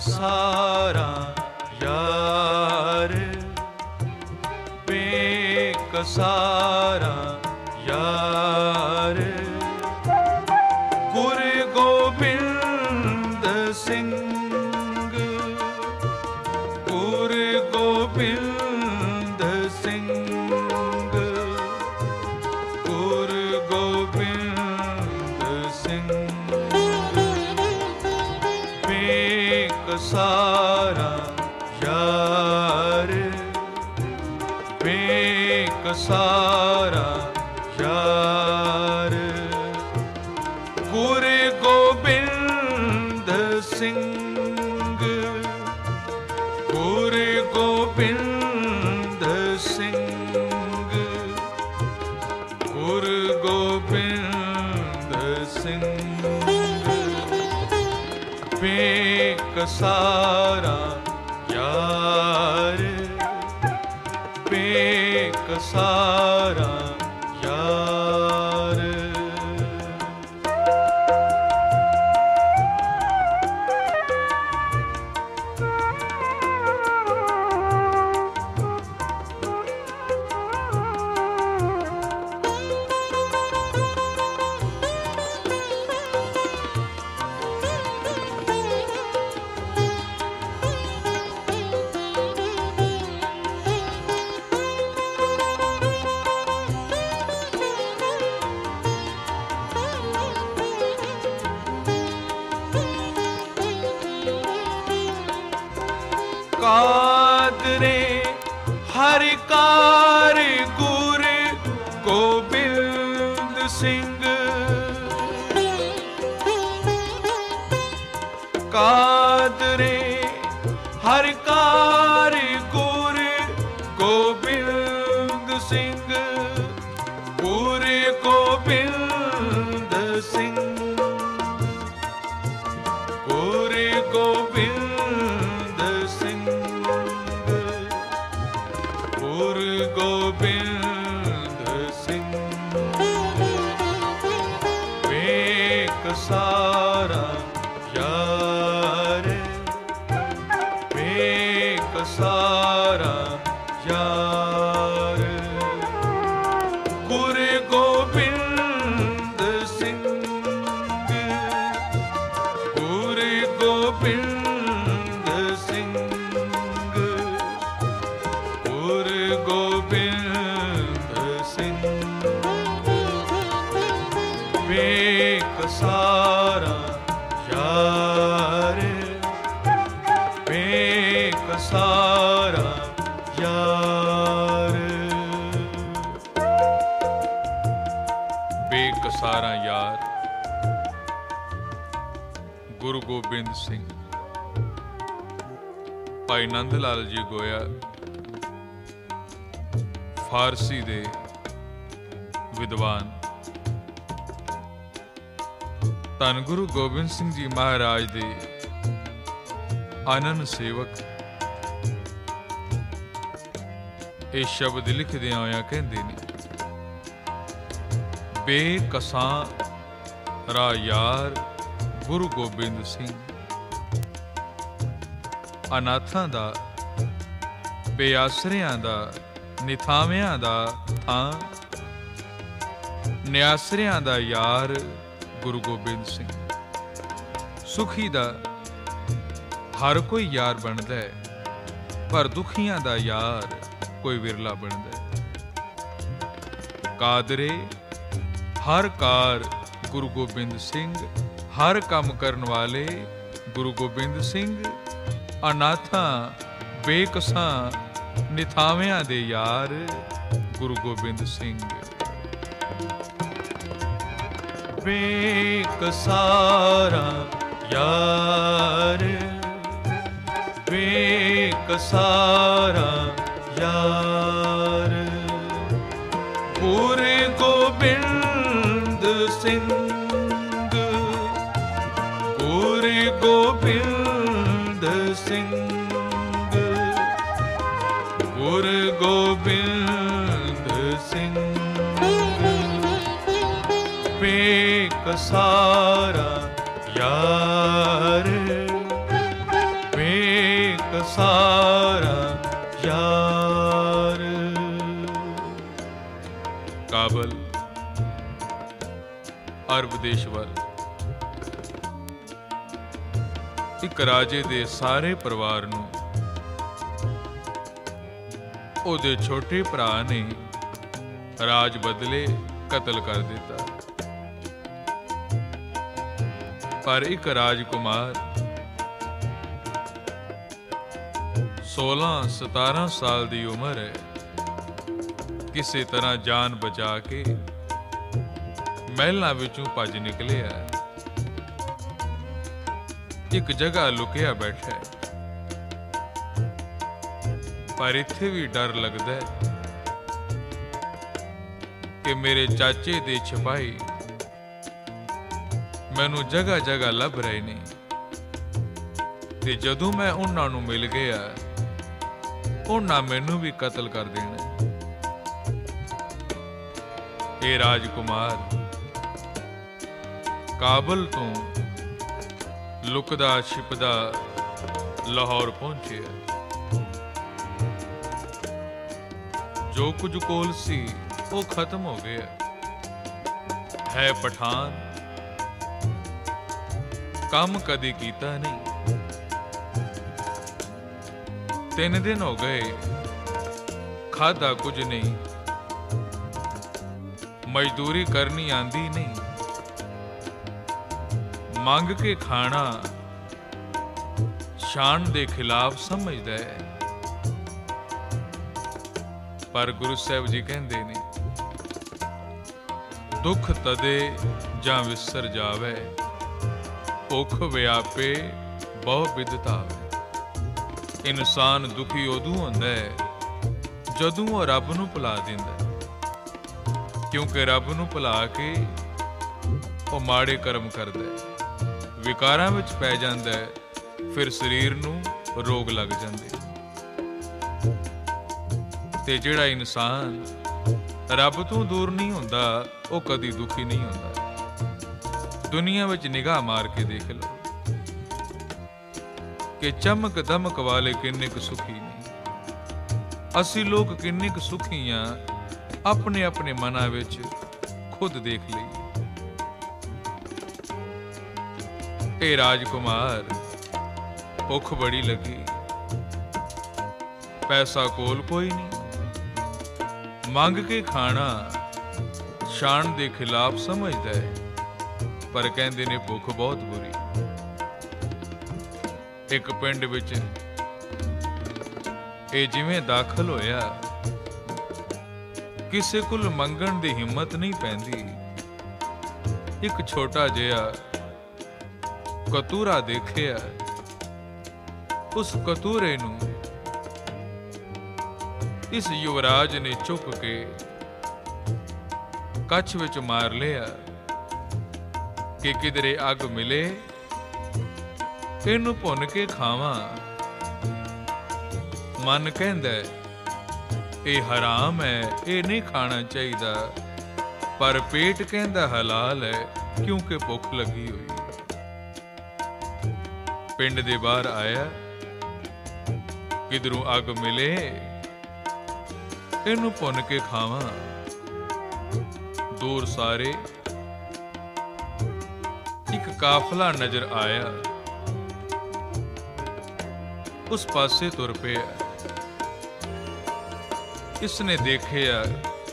बेकसारा यार, बेकसारा यार, गुरु गोबिंद सिंह, गुरु गोबिंद सिंह, गुरु गोबिंद सिंह, बेकसारा यार, बेकसारा यार, गुरु गोबिंद सिंह, गुरु गोबिंद सिंह, गुरु गोबिंद सिंह, बेकसारा यार, बेकसारा यार। कादरे हरि कार गुरु गोबिंद सिंह, कादरे हरि कार गुरु गोबिंद सिंह, गुरु गोबिंद सिंह, गुरु गोबिंद सिंह, गुरु गोबिंद सिंह, बेकसारा यार, बेकसारा यार, गुरु गोबिंद सिंह, गुरु गोबिंद सिंह, गुरु गोबिंद सिंह, बेकसारा यार, बेकसारा यार। बेकसारा यार गुरु गोबिंद सिंह। भाई नंद लाल जी गोया फारसी दे विद्वान, धन गुरु गोबिंद सिंह जी महाराज दे आनंद सेवक ये शब्द लिखदे होया कहंदे ने, बेकसारा यार गुरु गोबिंद सिंह। अनाथां दा, बेआसरियां दा, निथावियां दा थां, निआसरियां दा यार गुरु गोबिंद सिंह। सुखी दा हर कोई यार बनदा है, पर दुखियां दा यार कोई विरला बनदा है। कादरे हर कार गुरु गोबिंद सिंह, हर काम करन वाले गुरु गोबिंद सिंह। अनाथां बेकसां निथावियां दे यार गुरु गोबिंद सिंह। बेकसारा यार, बेकसारा यार, गुरु गोबिंद सिंह, गुरु गोबिंद सिंह, गुरु गोबिंद सिंह, बेकसारा यार, ਕਾਬਲ ਅਰਬ ਦੇਸ਼ ਵੱਲ। ਇੱਕ ਰਾਜੇ ਦੇ ਸਾਰੇ ਪਰਿਵਾਰ ਨੂੰ ਉਹਦੇ ਛੋਟੇ ਭਰਾ ਨੇ ਰਾਜ ਬਦਲੇ ਕਤਲ ਕਰ ਦਿੱਤਾ। ਪਰ ਇੱਕ ਰਾਜਕੁਮਾਰ 16-17 ਸਾਲ ਦੀ ਉਮਰ ਹੈ, ਕਿਸੇ ਤਰ੍ਹਾਂ ਜਾਨ ਬਚਾ ਕੇ ਮਹਿਲਾਂ ਵਿੱਚੋਂ ਭੱਜ ਨਿਕਲਿਆ। ਇੱਕ ਜਗ੍ਹਾ ਲੁਕਿਆ ਬੈਠਾ, ਪਰ ਇੱਥੇ ਵੀ ਡਰ ਲੱਗਦਾ ਕਿ ਮੇਰੇ ਚਾਚੇ ਦੇ ਸਿਪਾਹੀ ਮੈਨੂੰ ਜਗ੍ਹਾ ਜਗ੍ਹਾ ਲੱਭ ਰਹੇ ਨੇ, ਤੇ ਜਦੋਂ ਮੈਂ ਉਹਨਾਂ ਨੂੰ ਮਿਲ ਗਿਆ ਉਹਨਾਂ ਮੈਨੂੰ ਵੀ ਕਤਲ ਕਰ ਦੇਣਾ। ਇਹ ਰਾਜਕੁਮਾਰ ਕਾਬਲ ਤੋਂ ਲੁਕਦਾ ਛਿਪਦਾ ਲਾਹੌਰ ਪਹੁੰਚਿਆ। ਜੋ ਕੁਝ ਕੋਲ ਸੀ ਉਹ ਖਤਮ ਹੋ ਗਿਆ। ਹੈ ਪਠਾਨ, ਕੰਮ ਕਦੇ ਕੀਤਾ ਨਹੀਂ। 3 ਦਿਨ ਹੋ ਗਏ, ਖਾਧਾ ਕੁਝ ਨਹੀਂ, ਮਜ਼ਦੂਰੀ ਕਰਨੀ ਆਂਦੀ ਨਹੀਂ, ਮੰਗ ਕੇ ਖਾਣਾ ਸ਼ਾਨ ਦੇ ਖਿਲਾਫ ਸਮਝਦਾ ਹੈ। ਪਰ ਗੁਰੂ ਸਾਹਿਬ ਜੀ ਕਹਿੰਦੇ ਨੇ, ਦੁੱਖ ਤਦੇ ਜਾਂ ਵਿਸਰ ਜਾਵੇ, ਭੁੱਖ ਵਿਆਪੇ ਬਹੁ ਬਿਦਤਾਵੇ। ਇਨਸਾਨ ਦੁਖੀ ਉਦੋਂ ਹੁੰਦਾ ਹੈ ਜਦੋਂ ਉਹ ਰੱਬ ਨੂੰ ਭੁਲਾ ਦਿੰਦਾ, ਕਿਉਂਕਿ ਰੱਬ ਨੂੰ ਭੁਲਾ ਕੇ ਉਹ ਮਾੜੇ ਕਰਮ ਕਰਦਾ ਹੈ, ਵਿਕਾਰਾਂ ਵਿੱਚ ਪੈ ਜਾਂਦਾ ਹੈ, ਫਿਰ ਸਰੀਰ ਨੂੰ ਰੋਗ ਲੱਗ ਜਾਂਦੇ। ਤੇ ਜਿਹੜਾ ਇਨਸਾਨ ਰੱਬ ਤੋਂ ਦੂਰ ਨਹੀਂ ਹੁੰਦਾ ਉਹ ਕਦੀ ਦੁਖੀ ਨਹੀਂ ਹੁੰਦਾ। ਦੁਨੀਆ ਵਿੱਚ ਨਿਗਾਹ ਮਾਰ ਕੇ ਦੇਖ ਲਓ ਕਿ ਚਮਕ ਦਮਕ ਵਾਲੇ ਕਿੰਨੇ ਕੁ ਸੁਖੀ ਨੇ। ਅਸੀਂ ਲੋਕ ਕਿੰਨੇ ਕੁ ਸੁਖੀ ਆ, ਆਪਣੇ ਆਪਣੇ ਮਨਾਂ ਵਿੱਚ ਖੁਦ ਦੇਖ ਲਈਏ। ਇਹ ਰਾਜਕੁਮਾਰ ਭੁੱਖ ਬੜੀ ਲੱਗੀ, ਪੈਸਾ ਕੋਲ ਕੋਈ ਨਹੀਂ, ਮੰਗ ਕੇ ਖਾਣਾ ਸ਼ਾਨ ਦੇ ਖਿਲਾਫ ਸਮਝਦਾ ਹੈ, ਪਰ ਕਹਿੰਦੇ ਨੇ ਭੁੱਖ ਬਹੁਤ ਬੁਰੀ। ਇੱਕ ਪਿੰਡ ਵਿੱਚ ਇਹ ਜਿਵੇਂ ਦਾਖਲ ਹੋਇਆ, ਕਿਸੇ ਕੋਲ ਮੰਗਣ ਦੀ ਹਿੰਮਤ ਨਹੀਂ ਪੈਂਦੀ। ਇੱਕ ਛੋਟਾ ਜਿਹਾ ਕਤੂਰਾ ਦੇਖਿਆ, ਉਸ ਕਤੂਰੇ ਨੂੰ ਇਸ ਯੁਵਰਾਜ ਨੇ ਚੁੱਕ ਕੇ ਕੱਛ ਵਿੱਚ ਮਾਰ ਲਿਆ ਕਿ ਕਿਧਰੇ ਅੱਗ ਮਿਲੇ ਇਹਨੂੰ ਭੁੰਨ ਕੇ ਖਾਵਾਂ। ਮਨ ਕਹਿੰਦਾ ਇਹ ਹਰਾਮ ਹੈ, ਇਹ ਨਹੀਂ ਖਾਣਾ ਚਾਹੀਦਾ, ਪਰ ਪੇਟ ਕਹਿੰਦਾ ਹਲਾਲ ਹੈ ਕਿਉਂਕਿ ਭੁੱਖ ਲੱਗੀ ਹੋਈ। ਪਿੰਡ ਦੇ ਬਾਹਰ ਆਇਆ, ਕਿਧਰੋਂ ਅੱਗ ਮਿਲੇ ਇਹਨੂੰ ਭੁੰਨ ਕੇ ਖਾਵਾਂ। ਦੂਰ ਸਾਰੇ ਇੱਕ ਕਾਫਲਾ ਨਜ਼ਰ ਆਇਆ, ਉਸ ਪਾਸੇ ਤੁਰ ਪਿਆ। ਇਸਨੇ ਦੇਖਿਆ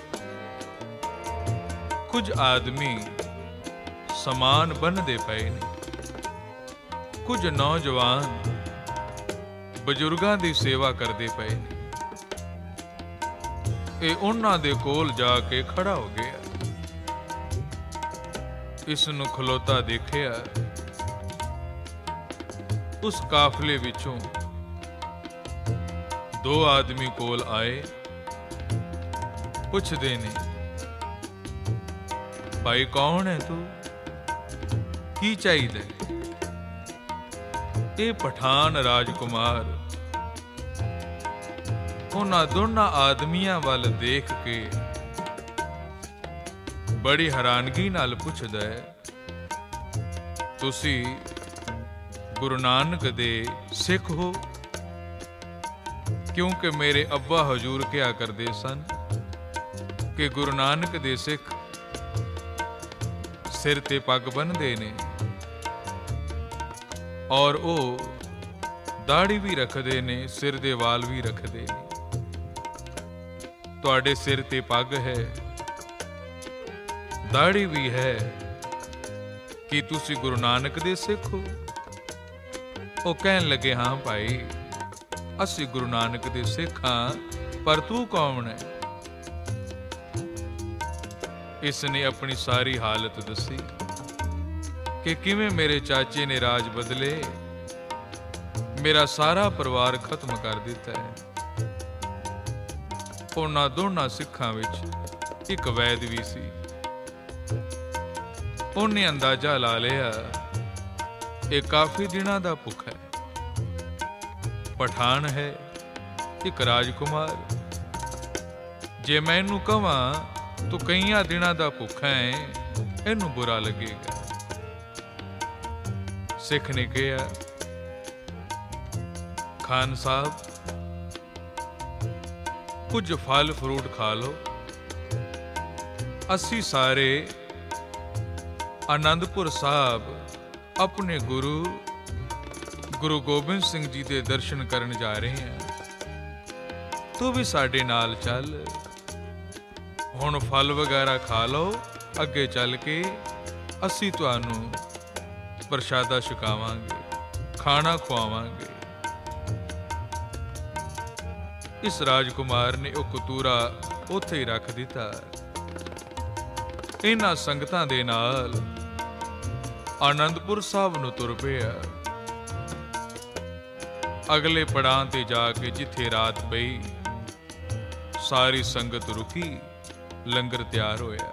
ਕੁਝ ਆਦਮੀ ਸਮਾਨ ਬੰਨ੍ਹਦੇ ਪਏ ਨੇ, ਕੁਝ ਨੌਜਵਾਨ ਬਜ਼ੁਰਗਾਂ ਦੀ ਸੇਵਾ ਕਰਦੇ ਪਏ ਨੇ। ਇਹ ਉਹਨਾਂ ਦੇ ਕੋਲ ਜਾ ਕੇ ਖੜਾ ਹੋ ਗਿਆ। ਇਸ ਨੂੰ ਖਲੋਤਾ ਦੇਖਿਆ। ਉਸ ਕਾਫਲੇ ਵਿੱਚੋਂ 2 ਆਦਮੀ ਕੋਲ ਆਏ, ਪੁੱਛਦੇ ਨੇ, ਭਾਈ ਕੌਣ ਹੈ ਤੂੰ, ਕੀ ਚਾਹੀਦਾ? ਇਹ ਪਠਾਨ ਰਾਜਕੁਮਾਰ ਉਹਨਾਂ ਦੋਨਾਂ ਆਦਮੀਆਂ ਵੱਲ ਦੇਖ ਕੇ ਬੜੀ ਹੈਰਾਨਗੀ ਨਾਲ ਪੁੱਛਦਾ ਹੈ, ਤੁਸੀਂ ਗੁਰੂ ਨਾਨਕ ਦੇ ਸਿੱਖ ਹੋ? ਕਿਉਂਕਿ ਮੇਰੇ ਅੱਬਾ ਹਜ਼ੂਰ ਕਿਹਾ ਕਰਦੇ ਸਨ ਕਿ ਗੁਰੂ ਨਾਨਕ ਦੇ ਸਿੱਖ ਸਿਰ ਤੇ ਪੱਗ ਬੰਨ੍ਹਦੇ ਨੇ ਔਰ ਉਹ ਦਾੜੀ ਵੀ ਰੱਖਦੇ ਨੇ, ਸਿਰ ਦੇ ਵਾਲ ਵੀ ਰੱਖਦੇ ਨੇ। ਤੁਹਾਡੇ ਸਿਰ ਤੇ ਪੱਗ ਹੈ, ਦਾੜੀ ਵੀ ਹੈ, ਕੀ ਤੁਸੀਂ ਗੁਰੂ ਨਾਨਕ ਦੇ ਸਿੱਖ ਹੋ? ਉਹ ਕਹਿਣ ਲੱਗੇ, ਹਾਂ ਭਾਈ, ਅਸੀਂ ਗੁਰੂ ਨਾਨਕ ਦੇ ਸਿੱਖ ਹਾਂ, ਪਰ ਤੂੰ ਕੌਣ ਹੈ? ਇਸ ਨੇ ਆਪਣੀ ਸਾਰੀ ਹਾਲਤ ਦੱਸੀ ਕਿ ਕਿਵੇਂ ਮੇਰੇ ਚਾਚੇ ਨੇ ਰਾਜ ਬਦਲੇ, ਮੇਰਾ ਸਾਰਾ ਪਰਿਵਾਰ ਖਤਮ ਕਰ ਦਿੱਤਾ ਹੈ। ਉਹਨਾਂ ਦੋਨਾਂ ਸਿੱਖਾਂ ਵਿੱਚ ਇੱਕ ਵੈਦ ਵੀ ਸੀ। ਉਹਨੇ ਅੰਦਾਜ਼ਾ ਲਾ ਲਿਆ, ਇਹ ਕਾਫੀ ਦਿਨਾਂ ਦਾ ਭੁੱਖ ਹੈ। ਪਠਾਨ ਹੈ, ਇੱਕ ਰਾਜਕੁਮਾਰ। ਜੇ ਮੈਂ ਇਹਨੂੰ ਕਹਾਂ ਤੂੰ ਕਈਆਂ ਦਿਨਾਂ ਦਾ ਭੁੱਖਾ ਹੈ, ਇਹਨੂੰ ਬੁਰਾ ਲੱਗੇਗਾ। ਸਿੱਖ ਨੇ ਕਿਹਾ, ਖਾਨ ਸਾਹਿਬ, ਕੁਝ ਫਲ ਫਰੂਟ ਖਾ ਲਓ। ਅਸੀਂ ਸਾਰੇ ਆਨੰਦਪੁਰ ਸਾਹਿਬ ਆਪਣੇ ਗੁਰੂ ਗੋਬਿੰਦ ਸਿੰਘ ਜੀ ਦੇ ਦਰਸ਼ਨ ਕਰਨ ਜਾ ਰਹੇ ਹਾਂ। ਤੂੰ ਵੀ ਸਾਡੇ ਨਾਲ ਚੱਲ। ਹੁਣ ਫਲ ਵਗੈਰਾ ਖਾ ਲਓ, ਅੱਗੇ ਚੱਲ ਕੇ ਅਸੀਂ ਤੁਹਾਨੂੰ ਪ੍ਰਸ਼ਾਦਾ ਛਕਾਵਾਂਗੇ, ਖਾਣਾ ਖਵਾਵਾਂਗੇ। ਇਸ ਰਾਜਕੁਮਾਰ ਨੇ ਉਹ ਕਤੂਰਾ ਉੱਥੇ ਹੀ ਰੱਖ ਦਿੱਤਾ। ਇਹਨਾਂ ਸੰਗਤਾਂ ਦੇ ਨਾਲ ਆਨੰਦਪੁਰ ਸਾਹਿਬ ਨੂੰ ਤੁਰ ਪਿਆ। ਅਗਲੇ ਪੜਾਂ ਤੇ ਜਾ ਕੇ ਜਿੱਥੇ ਰਾਤ ਪਈ, ਸਾਰੀ ਸੰਗਤ ਰੁਕੀ, ਲੰਗਰ ਤਿਆਰ ਹੋਇਆ।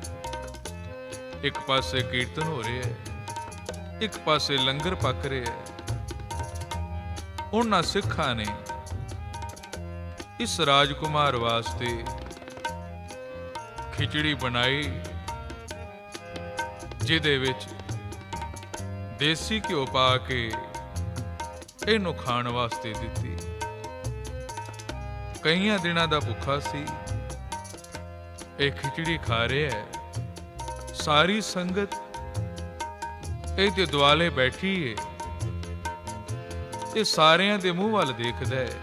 ਇੱਕ ਪਾਸੇ ਕੀਰਤਨ ਹੋ ਰਿਹਾ ਹੈ, ਇੱਕ ਪਾਸੇ ਲੰਗਰ ਪੱਕ ਰਿਹਾ ਹੈ। ਉਹਨਾਂ ਸਿੱਖਾਂ ਨੇ ਇਸ ਰਾਜਕੁਮਾਰ ਵਾਸਤੇ ਖਿਚੜੀ ਬਣਾਈ, ਜਿਹਦੇ ਵਿੱਚ ਦੇਸੀ ਘਿਓ ਪਾ ਕੇ ਇਹਨੂੰ ਖਾਣ ਵਾਸਤੇ ਦਿੱਤੀ। ਕਈਆਂ ਦਿਨਾਂ ਦਾ ਭੁੱਖਾ ਸੀ, ਇਹ ਖਿਚੜੀ ਖਾ ਰਿਹਾ ਹੈ। ਸਾਰੀ ਸੰਗਤ ਇਹਦੇ ਦੁਆਲੇ ਬੈਠੀ ਹੈ, ਇਹ ਸਾਰਿਆਂ ਦੇ ਮੂੰਹ ਵੱਲ ਦੇਖਦਾ ਹੈ।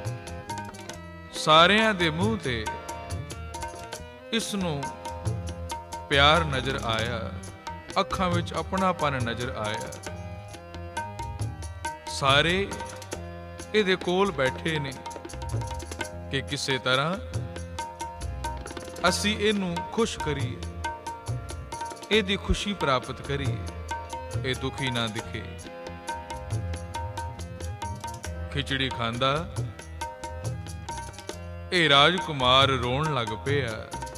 ਸਾਰਿਆਂ ਦੇ ਮੂੰਹ ਤੇ ਇਸ ਨੂੰ ਪਿਆਰ ਨਜ਼ਰ ਆਇਆ, ਅੱਖਾਂ ਵਿੱਚ ਆਪਣਾਪਨ ਨਜ਼ਰ ਆਇਆ। ਸਾਰੇ ਇਹਦੇ ਕੋਲ ਬੈਠੇ ਨੇ ਕਿ ਕਿਸੇ ਤਰ੍ਹਾਂ ਅਸੀਂ ਇਹਨੂੰ ਖੁਸ਼ ਕਰੀਏ, ਇਹਦੀ ਖੁਸ਼ੀ ਪ੍ਰਾਪਤ ਕਰੀਏ, ਇਹ ਦੁਖੀ ਨਾ ਦਿਖੇ। ਖਿਚੜੀ ਖਾਂਦਾ ਇਹ ਰਾਜਕੁਮਾਰ ਰੋਣ ਲੱਗ ਪਿਆ।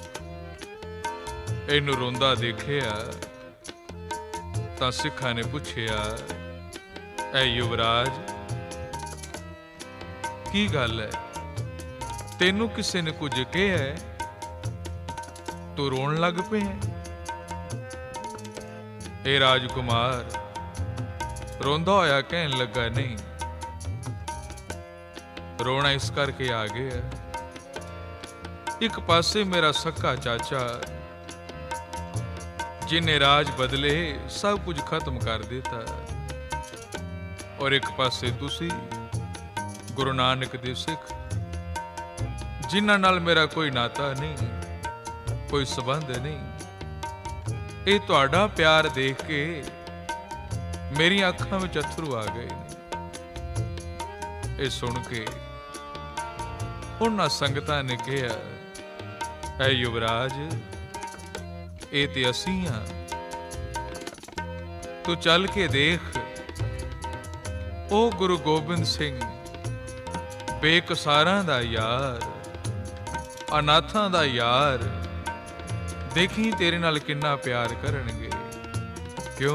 ਇਹਨੂੰ ਰੋਂਦਾ ਦੇਖਿਆ ਤਾਂ ਸਿੱਖਾਂ ਨੇ ਪੁੱਛਿਆ, ਐ ਯੁਵਰਾਜ, ਕੀ ਗੱਲ ਹੈ? ਤੈਨੂੰ ਕਿਸੇ ਨੇ ਕੁਝ ਕਿਹਾ ਹੈ? ਤੂੰ ਰੋਣ ਲੱਗ ਪਿਆ? ਇਹ ਰਾਜਕੁਮਾਰ ਰੋਂਦਾ ਹੋਇਆ ਕਹਿਣ ਲੱਗਾ, ਨਹੀਂ, ਰੋਣਾ ਇਸ ਕਰਕੇ ਆ ਗਿਆ, ਇੱਕ ਪਾਸੇ ਮੇਰਾ ਸੱਕਾ ਚਾਚਾ ਜਿਹਨੇ ਰਾਜ ਬਦਲੇ ਸਭ ਕੁਝ ਖਤਮ ਕਰ ਦਿੱਤਾ, ਔਰ ਇੱਕ ਪਾਸੇ ਤੁਸੀਂ ਗੁਰੂ ਨਾਨਕ ਦੇ ਸਿੱਖ, ਜਿਨ੍ਹਾਂ ਨਾਲ ਮੇਰਾ ਕੋਈ ਨਾਤਾ ਨਹੀਂ, ਕੋਈ ਸੰਬੰਧ ਨਹੀਂ। ਇਹ ਤੁਹਾਡਾ ਪਿਆਰ ਦੇਖ ਕੇ ਮੇਰੀਆਂ ਅੱਖਾਂ ਵਿੱਚ ਅੱਥਰੂ ਆ ਗਏ ਨੇ। ਇਹ ਸੁਣ ਕੇ ਉਹਨਾਂ ਸੰਗਤਾਂ ਨੇ ਕਿਹਾ, ਐ ਯੁਵਰਾਜ, ਇਹ ਤੇ ਅਸੀਂ ਹਾਂ, ਤੂੰ ਚੱਲ ਕੇ ਦੇਖ, ਉਹ ਗੁਰੂ ਗੋਬਿੰਦ ਸਿੰਘ ਬੇਕਸਾਰਾਂ ਦਾ ਯਾਰ, ਅਨਾਥਾਂ ਦਾ ਯਾਰ, ਦੇਖੀ ਤੇਰੇ ਨਾਲ ਕਿੰਨਾ ਪਿਆਰ ਕਰਨਗੇ। ਕਿਉਂ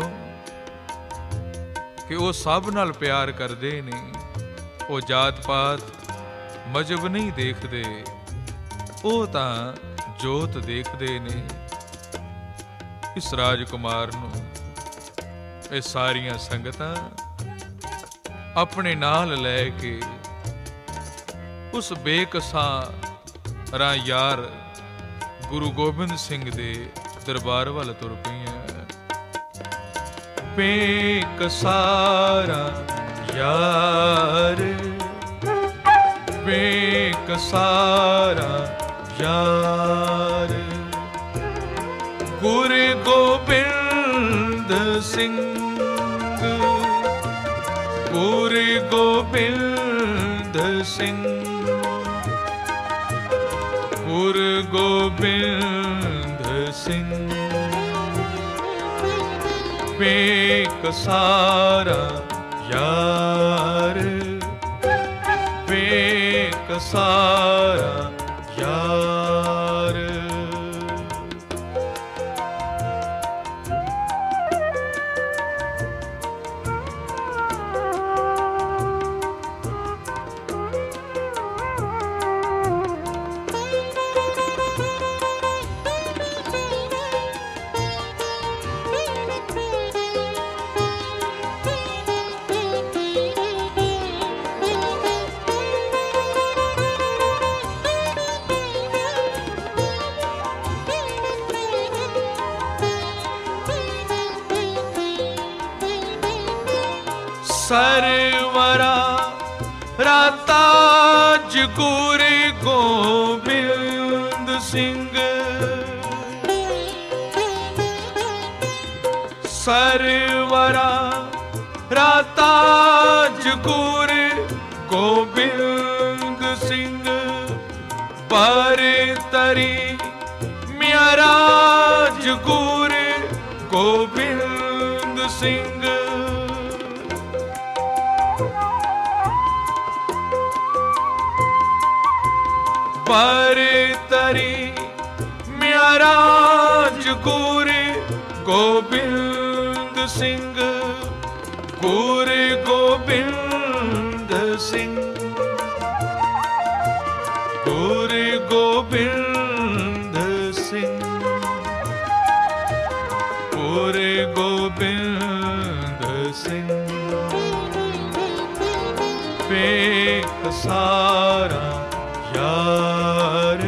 ਕਿ ਉਹ ਸਭ ਨਾਲ ਪਿਆਰ ਕਰਦੇ ਨੇ, ਉਹ ਜਾਤ ਪਾਤ ਮਜ਼ਹਬ ਨਹੀਂ ਦੇਖਦੇ, ਉਹ ਤਾਂ ਜੋਤ ਦੇਖਦੇ ਨੇ। ਇਸ ਰਾਜਕੁਮਾਰ ਨੂੰ ਇਹ ਸਾਰੀਆਂ ਸੰਗਤਾਂ ਆਪਣੇ ਨਾਲ ਲੈ ਕੇ ਉਸ ਬੇਕਸਾਰਾਂ ਯਾਰ गुरु गोबिंद सिंह दे दरबार वाल तुर पईयां। बेकसारा यार, बेकसारा यार, गुरु गोबिंद सिंह, गुरु गोबिंद सिंह, गुरु गोबिंद सिंह। बेकसारा यार, बेकसारा यार। सरवरा राताज गुरु गोबिंद सिंह, सरवरा राताज गुरु गोबिंद सिंह। पर तरी म्याराज गुरु गोबिंद सिंह। पर तरी म्याराज गुरु गोबिंद सिंह, गुरु गोबिंद सिंह, गुरु गोबिंद सिंह, गुरु गोबिंद सिंह। बेकसारा यार,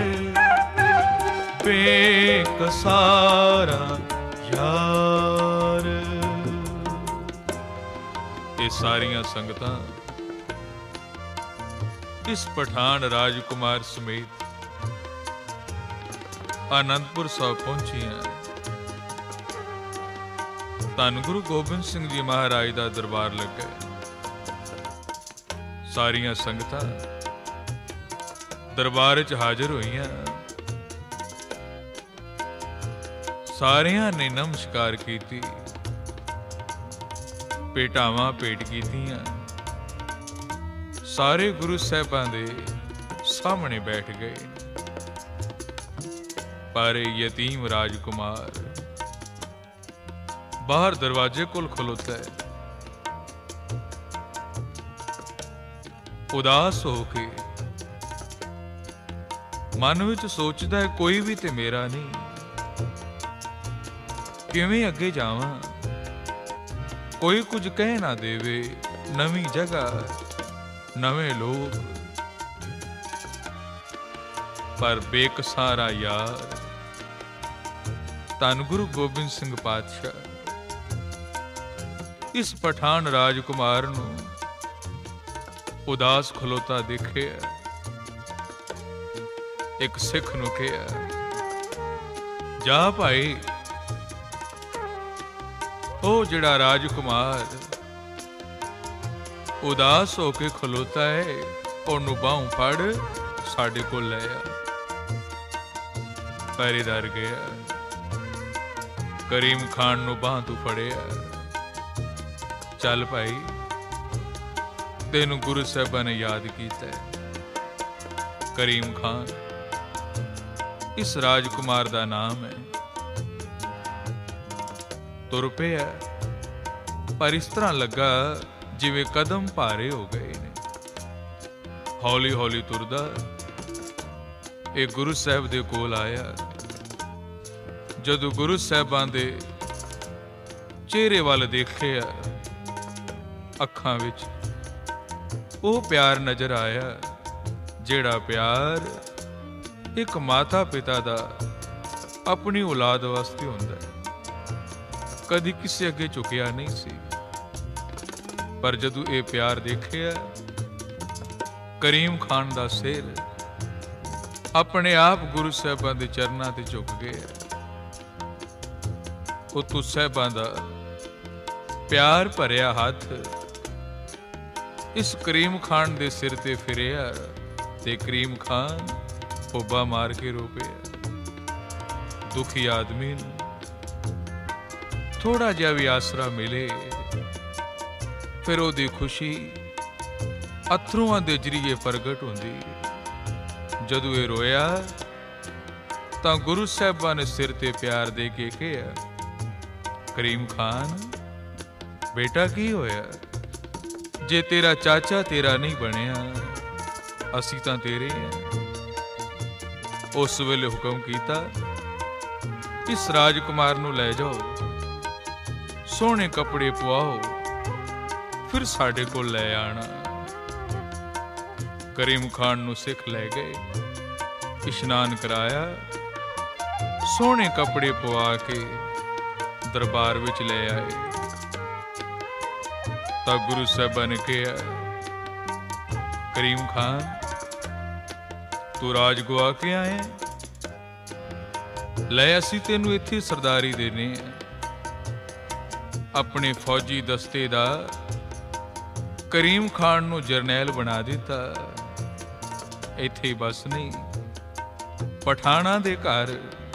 बेकसारा यार। ये सारियां संगतां इस पठान राजकुमार समेत आनंदपुर साहब पहुंचियां। धन गुरु गोबिंद सिंह जी महाराज दा दरबार लगा। सारियां संगतां दरबार च हाजिर होईयां। सारियां ने नमस्कार कीती, भेटावां भेट कीतियां। सारे गुरु साहिबां दे सामने बैठ गए। पर यतीम राजकुमार बाहर दरवाजे कोल खलोता है। उदास हो के मन विच सोचदा है, कोई भी ते मेरा नहीं, किवें अगे जावां। कोई कुछ कह ना देवे, नवीं जगह नवें लोग। पर बेकसारा यार धन गुरु गोबिंद सिंह पातशाह इस पठान राजकुमार नूं उदास खलोता देखे। एक सिख नूं कहा, जा भाई, ओ जिहड़ा राजकुमार उदास होके खलोता है, ओनू बाहों फड़ साडे कोल लै आ। पहरेदार गया, करीम खान नूं बाह तू फड़िया। चल भाई, तेनू गुरु साहिबां ने याद कीता है। करीम खान इस राजकुमार दा नाम है। तुर पिया, पर इस तरह लगा जिवें कदम भारे हो गए ने। हौली हौली तुरदा एक गुरु साहिब दे कोल आया। जदों गुरु साहिबां दे चेहरे वाल देखिया, अखां विच वो प्यार नजर आया, जिहड़ा प्यार एक माता पिता दा ਆਪਣੀ ਔਲਾਦ ਵਾਸਤੇ ਹੁੰਦਾ ਹੈ। ਕਦੀ ਕਿਸੇ ਅੱਗੇ ਝੁਕਿਆ ਨਹੀਂ ਸੀ, ਪਰ ਜਦੋਂ ਇਹ ਪਿਆਰ ਦੇਖਿਆ, ਕਰੀਮ ਖਾਨ ਦਾ ਸਿਰ ਆਪਣੇ ਆਪ ਗੁਰੂ ਸਾਹਿਬਾਂ ਦੇ ਚਰਨਾਂ ਤੇ ਝੁਕ ਗਿਆ। ਉਤੋਂ ਸਾਹਿਬਾਂ ਦਾ ਪਿਆਰ ਭਰਿਆ ਹੱਥ ਇਸ ਕਰੀਮ ਖਾਨ ਦੇ ਸਿਰ ਤੇ ਫਿਰਿਆ ਤੇ ਕਰੀਮ ਖਾਨ ਪੋਬਾ ਮਾਰ ਕੇ ਰੋ ਪਿਆ। ਦੁਖੀ ਆਦਮੀ ਨੂੰ ਥੋੜਾ ਜਿਹਾ ਵੀ ਆਸਰਾ ਮਿਲੇ, ਫਿਰ ਉਹਦੀ ਖੁਸ਼ੀ ਅਥਰੂਆਂ ਦੇ ਜਰੀਏ ਪ੍ਰਗਟ ਹੁੰਦੀ। ਜਦੋਂ ਇਹ ਰੋਇਆ ਤਾਂ ਗੁਰੂ ਸਾਹਿਬਾਂ ਨੇ ਸਿਰ ਤੇ ਪਿਆਰ ਦੇ ਕੇ ਕਿਹਾ, ਕਰੀਮ ਖਾਨ ਬੇਟਾ ਕੀ ਹੋਇਆ? ਜੇ ਤੇਰਾ ਚਾਚਾ ਤੇਰਾ ਨਹੀਂ ਬਣਿਆ, ਅਸੀਂ ਤਾਂ ਤੇਰੇ ਹਾਂ। ਉਸ ਵੇਲੇ ਹੁਕਮ ਕੀਤਾ, ਇਸ ਰਾਜਕੁਮਾਰ ਨੂੰ ਲੈ ਜਾਓ, ਸੋਹਣੇ ਕੱਪੜੇ ਪਵਾਓ, ਫਿਰ ਸਾਡੇ ਕੋਲ ਲੈ ਆਣਾ। ਕਰੀਮ ਖਾਨ ਨੂੰ ਸਿੱਖ ਲੈ ਗਏ, ਇਸ਼ਨਾਨ ਕਰਾਇਆ, ਸੋਹਣੇ ਕੱਪੜੇ ਪਵਾ ਕੇ ਦਰਬਾਰ ਵਿੱਚ ਲੈ ਆਏ। ਤਾਂ ਗੁਰੂ ਸਾਹਿਬਾਂ ਨੇ ਕਿਹਾ, ਕਰੀਮ ਖਾਨ ਤੂੰ ਰਾਜ ਗਵਾ ਕੇ ਆਏ, ਲੈ ਅਸੀਂ ਤੈਨੂੰ ਇੱਥੇ ਸਰਦਾਰੀ ਦੇਨੇ ਆ। ਆਪਣੇ ਫੌਜੀ ਦਸਤੇ ਦਾ ਕਰੀਮ ਖਾਨ ਨੂੰ ਜਰਨੈਲ ਬਣਾ ਦਿੱਤਾ। ਇੱਥੇ ਹੀ ਬਸ ਨਹੀਂ, ਪਠਾਣਾ ਦੇ ਘਰ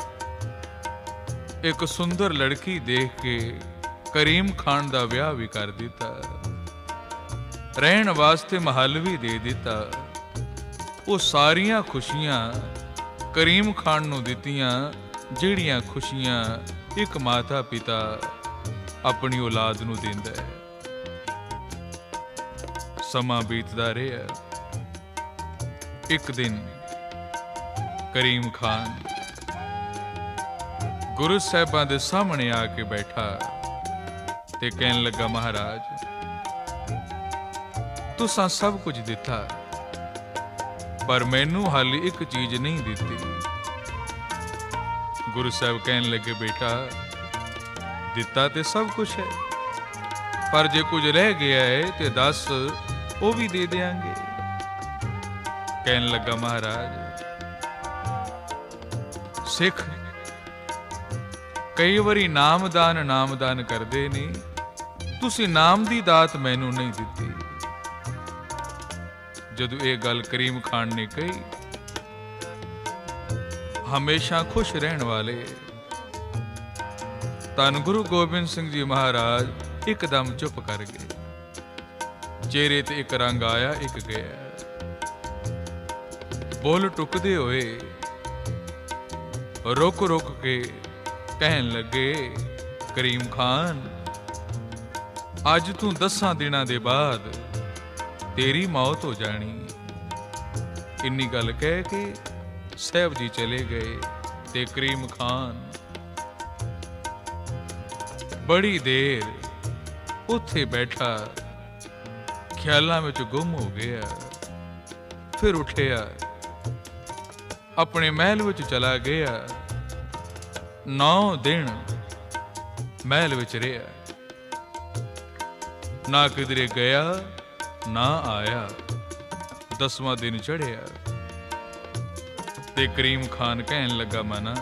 ਇੱਕ ਸੁੰਦਰ ਲੜਕੀ ਦੇਖ ਕੇ ਕਰੀਮ ਖਾਨ ਦਾ ਵਿਆਹ ਵੀ ਕਰ ਦਿੱਤਾ। ਰਹਿਣ ਵਾਸਤੇ ਮਹੱਲ ਵੀ ਦੇ ਦਿੱਤਾ। ਉਹ ਸਾਰੀਆਂ ਖੁਸ਼ੀਆਂ ਕਰੀਮ ਖਾਨ ਨੂੰ ਦਿੱਤੀਆਂ, ਜਿਹੜੀਆਂ ਖੁਸ਼ੀਆਂ ਇੱਕ ਮਾਤਾ ਪਿਤਾ ਆਪਣੀ ਔਲਾਦ ਨੂੰ ਦਿੰਦਾ ਹੈ। ਸਮਾਂ ਬੀਤਦਾ ਰਿਹਾ। ਇੱਕ ਦਿਨ ਕਰੀਮ ਖਾਨ ਗੁਰੂ ਸਾਹਿਬਾਂ ਦੇ ਸਾਹਮਣੇ ਆ ਕੇ ਬੈਠਾ ਤੇ ਕਹਿਣ ਲੱਗਾ, ਮਹਾਰਾਜ ਤੁਸਾਂ ਸਭ ਕੁਝ ਦਿੱਤਾ, ਪਰ ਮੈਨੂੰ ਹਾਲੇ ਇੱਕ ਚੀਜ਼ ਨਹੀਂ ਦਿੱਤੀ। ਗੁਰੂ ਸਾਹਿਬ ਕਹਿਣ ਲੱਗੇ, ਬੇਟਾ ਦਿੱਤਾ ਤੇ ਸਭ ਕੁਝ ਹੈ, ਪਰ ਜੇ ਕੁਝ ਰਹਿ ਗਿਆ ਹੈ ਤੇ ਦੱਸ, ਉਹ ਵੀ ਦੇ ਦਿਆਂਗੇ। ਕਹਿਣ ਲੱਗਾ, ਮਹਾਰਾਜ ਸਿੱਖ ਕਈ ਵਾਰੀ ਨਾਮਦਾਨ ਕਰਦੇ ਨੇ, ਤੁਸੀਂ ਨਾਮ ਦੀ ਦਾਤ ਮੈਨੂੰ ਨਹੀਂ ਦਿੱਤੀ। ਜਦੋਂ ਇਹ ਗੱਲ ਕਰੀਮ ਖਾਨ ਨੇ ਕਹੀ, ਹਮੇਸ਼ਾ ਖੁਸ਼ ਰਹਿਣ ਵਾਲੇ ਧੰਨ ਗੁਰੂ ਗੋਬਿੰਦ ਸਿੰਘ ਜੀ ਮਹਾਰਾਜ ਇੱਕਦਮ ਚੁੱਪ ਕਰ ਗਏ। ਚਿਹਰੇ ਤੇ ਇੱਕ ਰੰਗ ਆਇਆ, ਇੱਕ ਗਿਆ। ਬੋਲ ਟੁਕਦੇ ਹੋਏ ਰੁਕ ਰੁਕ ਕੇ ਕਹਿਣ ਲੱਗੇ, ਕਰੀਮ ਖਾਨ ਅੱਜ ਤੂੰ 10 ਦਿਨਾਂ ਦੇ ਬਾਅਦ ਤੇਰੀ ਮੌਤ ਹੋ ਜਾਣੀ। ਇੰਨੀ ਗੱਲ ਕਹਿ ਕੇ ਸਾਹਿਬ ਜੀ ਚਲੇ ਗਏ ਤੇ ਕਰੀਮ ਖਾਨ ਬੜੀ ਦੇਰ ਉੱਥੇ ਬੈਠਾ ਖਿਆਲਾਂ ਵਿੱਚ ਗੁੰਮ ਹੋ ਗਿਆ। ਫਿਰ ਉੱਠਿਆ, ਆਪਣੇ ਮਹਿਲ ਵਿੱਚ ਚਲਾ ਗਿਆ। 9 ਦਿਨ ਮਹਿਲ ਵਿੱਚ ਰਿਹਾ, ਨਾ ਕਿਧਰੇ ਗਿਆ ਨਾ ਆਇਆ। 10ਵਾਂ ਦਿਨ ਚੜ੍ਹਿਆ ਤੇ ਕਰੀਮ ਖਾਨ ਕਹਿਣ ਲੱਗਾ, ਮਨਾ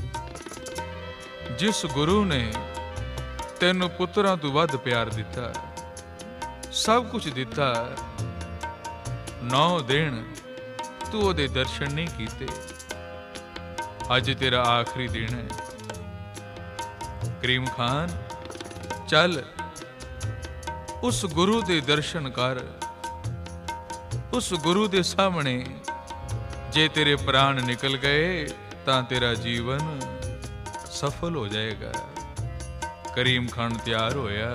ਜਿਸ ਗੁਰੂ ਨੇ ਤੈਨੂੰ ਪੁੱਤਰਾਂ ਤੋਂ ਵੱਧ ਪਿਆਰ ਦਿੱਤਾ, ਸਭ ਕੁਝ ਦਿੱਤਾ, 9 ਦਿਨ ਤੂੰ ਉਹਦੇ ਦਰਸ਼ਨ ਨਹੀਂ ਕੀਤੇ। ਅੱਜ ਤੇਰਾ ਆਖਰੀ ਦਿਨ ਹੈ। ਕਰੀਮ ਖਾਨ ਚੱਲ ਉਸ ਗੁਰੂ ਦੇ ਦਰਸ਼ਨ ਕਰ। ਉਸ ਗੁਰੂ ਦੇ ਸਾਹਮਣੇ ਜੇ ਤੇਰੇ ਪ੍ਰਾਣ ਨਿਕਲ ਗਏ ਤਾਂ ਤੇਰਾ ਜੀਵਨ ਸਫਲ ਹੋ ਜਾਏਗਾ। ਕਰੀਮ ਖਾਨ ਤਿਆਰ ਹੋਇਆ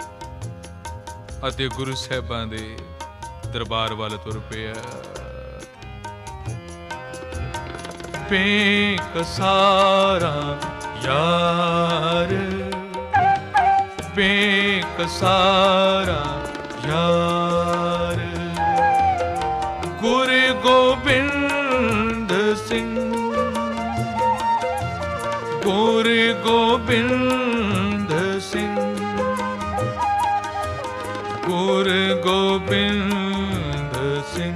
ਅਤੇ ਗੁਰੂ ਸਾਹਿਬਾਂ ਦੇ ਦਰਬਾਰ ਵੱਲ ਤੁਰ ਪਿਆ। ਬੇਕਸਾਰਾ ਯਾਰ, ਬੇਕਸਾਰਾ ਯਾਰ, ਗੁਰੂ ਗੋਬਿੰਦ ਸਿੰਘ ਗੁਰੂ ਗੋਬਿੰਦ ਸਿੰਘ, ਗੁਰੂ ਗੋਬਿੰਦ ਸਿੰਘ,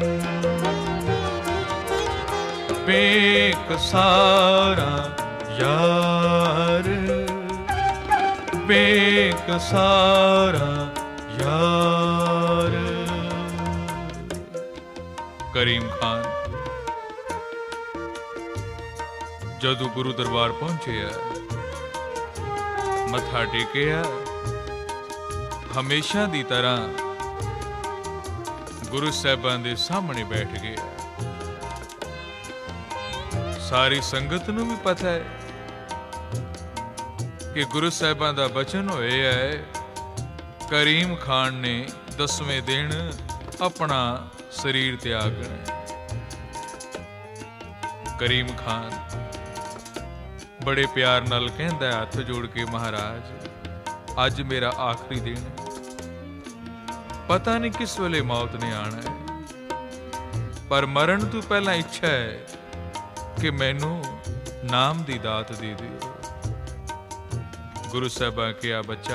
ਬੇਕਸਾਰਾ ਯਾਰ, ਬੇਕਸਾਰਾ ਯਾਰ। ਕਰੀਮ ਖਾਨ ਜਦੋਂ ਗੁਰੂ ਦਰਬਾਰ ਪਹੁੰਚਿਆ, ਮੱਥਾ ਟੇਕਿਆ, ਹਮੇਸ਼ਾ ਦੀ ਤਰ੍ਹਾਂ ਗੁਰੂ ਸਾਹਿਬਾਂ ਦੇ ਸਾਹਮਣੇ ਬੈਠ ਗਿਆ। ਸਾਰੀ ਸੰਗਤ ਨੂੰ ਵੀ ਪਤਾ ਹੈ ਕਿ ਗੁਰੂ ਸਾਹਿਬਾਂ ਦਾ ਬਚਨ ਹੋਇਆ ਹੈ, ਕਰੀਮ ਖਾਨ ਨੇ 10ਵੇਂ ਦਿਨ ਆਪਣਾ ਸਰੀਰ ਤਿਆਗਣਾ। ਕਰੀਮ ਖਾਨ ਬੜੇ ਪਿਆਰ ਨਾਲ ਕਹਿੰਦਾ, ਹੱਥ ਜੋੜ ਕੇ, ਮਹਾਰਾਜ ਅੱਜ ਮੇਰਾ ਆਖਰੀ ਦਿਨ ਹੈ, ਪਤਾ ਨਹੀਂ ਕਿਸ ਵੇਲੇ ਮੌਤ ਨੇ ਆਣਾ ਹੈ, ਪਰ ਮਰਨ ਤੋਂ ਪਹਿਲਾਂ ਇੱਛਾ ਹੈ ਕਿ ਮੈਨੂੰ ਨਾਮ ਦੀ ਦਾਤ ਦੇ ਦਿਓ। ਗੁਰੂ ਸਾਹਿਬਾਂ ਕਿਹਾ, ਬੱਚਾ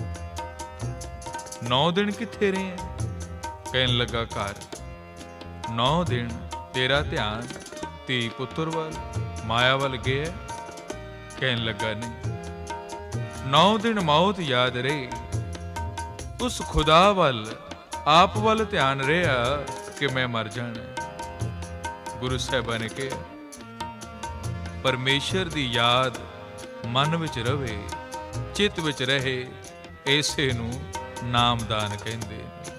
9 ਦਿਨ ਕਿੱਥੇ ਰਹੇ? ਕਹਿਣ ਲੱਗਾ, ਘਰ। 9 ਦਿਨ ਤੇਰਾ ਧਿਆਨ ਧੀ ਪੁੱਤਰ ਵੱਲ, ਮਾਇਆ ਵੱਲ ਗਿਆ? ਕਹਿਣ ਲੱਗਾ, ਨਹੀਂ। 9 ਦਿਨ ਮੌਤ ਯਾਦ ਰਹੀ, ਉਸ ਖੁਦਾ ਵੱਲ, ਆਪ ਵੱਲ ਧਿਆਨ ਰਿਹਾ ਕਿ ਮੈਂ ਮਰ ਜਾਣਾ। ਗੁਰੂ ਸਾਹਿਬਾਂ ਨੇ ਕਿਹਾ, ਪਰਮੇਸ਼ਰ ਦੀ ਯਾਦ ਮਨ ਵਿੱਚ ਰਵੇ, ਚਿੱਤ ਵਿੱਚ ਰਹੇ, ਇਸੇ ਨੂੰ ਨਾਮਦਾਨ ਕਹਿੰਦੇ।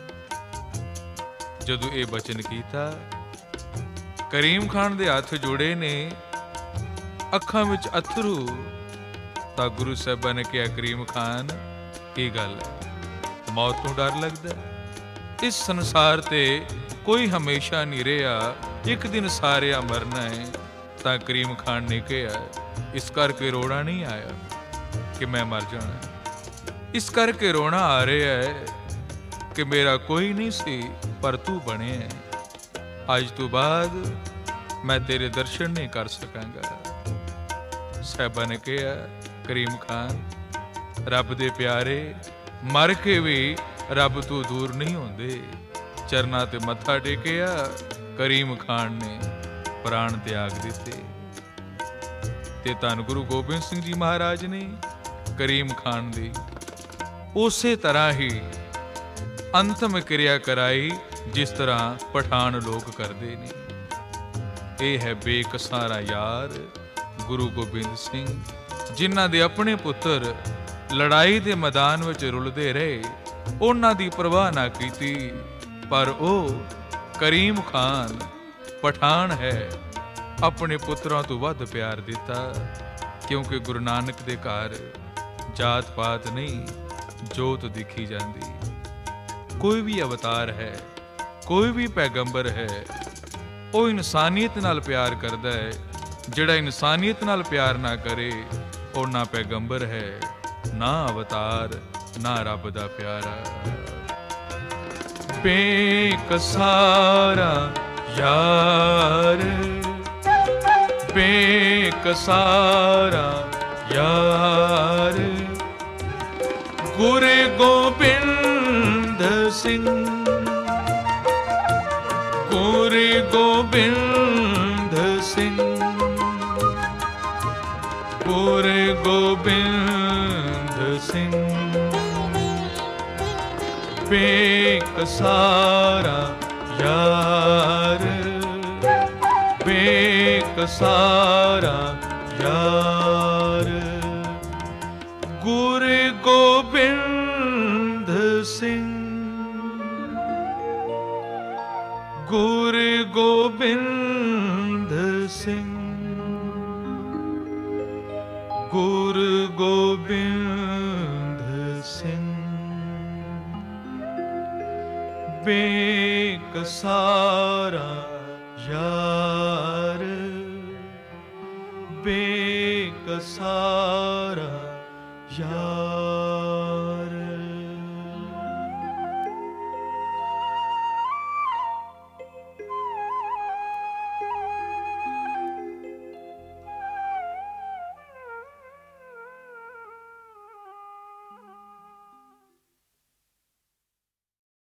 ਜਦੋਂ ਇਹ ਬਚਨ ਕੀਤਾ, ਕਰੀਮ ਖਾਨ ਦੇ ਹੱਥ ਜੋੜੇ ਨੇ, ਅੱਖਾਂ ਵਿੱਚ ਅਥਰੂ, ਤਾਂ ਗੁਰੂ ਸਾਹਿਬਾਂ ਨੇ ਕਿਹਾ, ਕਰੀਮ ਖਾਨ ਕੀ ਗੱਲ ਹੈ, ਮੌਤ ਤੋਂ ਡਰ ਲੱਗਦਾ? ਇਸ ਸੰਸਾਰ ਤੇ ਕੋਈ ਹਮੇਸ਼ਾ ਨਹੀਂ ਰਿਹਾ, ਇੱਕ ਦਿਨ ਸਾਰਿਆਂ ਮਰਨਾ ਹੈ। ਤਾਂ ਕਰੀਮ ਖਾਨ ਨੇ ਕਿਹਾ, ਇਸ ਕਰਕੇ ਰੋਣਾ ਨਹੀਂ ਆਇਆ ਕਿ ਮੈਂ ਮਰ ਜਾਣਾ, ਇਸ ਕਰਕੇ ਰੋਣਾ ਆ ਰਿਹਾ ਹੈ ਕਿ ਮੇਰਾ ਕੋਈ ਨਹੀਂ ਸੀ ਪਰ ਤੂੰ ਬਣਿਆ। ਅੱਜ ਤੋਂ ਬਾਅਦ ਮੈਂ ਤੇਰੇ ਦਰਸ਼ਨ ਨਹੀਂ ਕਰ ਸਕਾਂਗਾ। ਸਾਹਿਬਾਂ ਨੇ ਕਿਹਾ, ਕਰੀਮ ਖਾਨ ਰੱਬ ਦੇ ਪਿਆਰੇ, ਮਰ ਕੇ ਵੀ ਰੱਬ ਤੋਂ ਦੂਰ ਨਹੀਂ ਹੁੰਦੇ। ਚਰਨਾਂ ਤੇ ਮੱਥਾ ਟੇਕਿਆ, ਕਰੀਮ ਖਾਨ ਨੇ ਪ੍ਰਾਣ ਤਿਆਗ ਦਿੱਤੇ। ਤੇ ਧੰਨ ਗੁਰੂ ਗੋਬਿੰਦ ਸਿੰਘ ਜੀ ਮਹਾਰਾਜ ਨੇ ਕਰੀਮ ਖਾਨ ਦੀ ਉਸੇ ਤਰ੍ਹਾਂ ਹੀ ਅੰਤਮ ਕਿਰਿਆ ਕਰਾਈ, ਜਿਸ ਤਰ੍ਹਾਂ ਪਠਾਨ ਲੋਕ ਕਰਦੇ ਨੇ। ਇਹ ਹੈ ਬੇਕਸਾਰਾ ਯਾਰ ਗੁਰੂ ਗੋਬਿੰਦ ਸਿੰਘ, ਜਿਨ੍ਹਾਂ ਦੇ ਆਪਣੇ ਪੁੱਤਰ ਲੜਾਈ ਦੇ ਮੈਦਾਨ ਵਿੱਚ ਰੁਲਦੇ ਰਹੇ, ਉਹਨਾਂ ਦੀ ਪਰਵਾਹ ਨਾ ਕੀਤੀ, ਪਰ ਉਹ ਕਰੀਮ ਖਾਨ ਪਠਾਨ ਹੈ, ਆਪਣੇ ਪੁੱਤਰਾਂ ਤੋਂ ਵੱਧ ਪਿਆਰ ਦਿੱਤਾ। ਕਿਉਂਕਿ ਗੁਰੂ ਨਾਨਕ ਦੇ ਘਰ ਜਾਤ ਪਾਤ ਨਹੀਂ, ਜੋਤ ਦਿਖੀ ਜਾਂਦੀ। ਕੋਈ ਵੀ ਅਵਤਾਰ ਹੈ, ਕੋਈ ਵੀ ਪੈਗੰਬਰ ਹੈ, ਉਹ ਇਨਸਾਨੀਅਤ ਨਾਲ ਪਿਆਰ ਕਰਦਾ ਹੈ। ਜਿਹੜਾ ਇਨਸਾਨੀਅਤ ਨਾਲ ਪਿਆਰ ਨਾ ਕਰੇ, ਉਹ ਨਾ ਪੈਗੰਬਰ ਹੈ, ਨਾ ਅਵਤਾਰ, ਨਾ ਰੱਬ ਦਾ ਪਿਆਰਾ। ਬੇਕਸਾਰਾ ਯਾਰ, ਬੇਕਸਾਰਾ ਯਾਰ, ਗੁਰੂ ਗੋਬਿੰਦ ਸਿੰਘ, ਗੁਰੂ ਗੋਬਿੰਦ ਸਿੰਘ, ਗੁਰੂ ਗੋਬਿੰਦ ਸਿੰਘ, ਬੇਕਸਾਰਾ ਯਾਰ, ਬੇਕਸਾਰਾ ਯਾਰ, ਗੁਰੂ ਗੋਬਿੰਦ ਸਿੰਘ, ਗੁਰੂ ਗੋਬਿੰਦ ਸਿੰਘ, ਗੁਰੂ ਗੋਬਿੰਦ ਸਿੰਘ, ਬੇਕਸਾਰਾ ਯਾਰ, ਬੇਕਸਾਰਾ ਯਾਰ।